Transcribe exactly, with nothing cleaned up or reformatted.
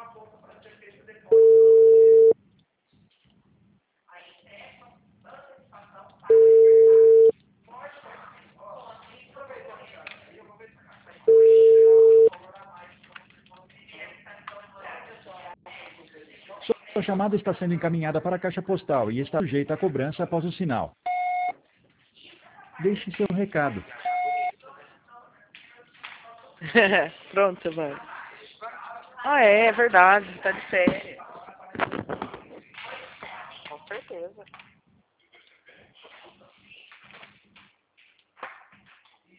Sua chamada está sendo encaminhada para a caixa postal e está sujeita a cobrança após o sinal. Deixe seu recado. Pronto, mano. Ah, é, é verdade. Tá de férias. Com certeza.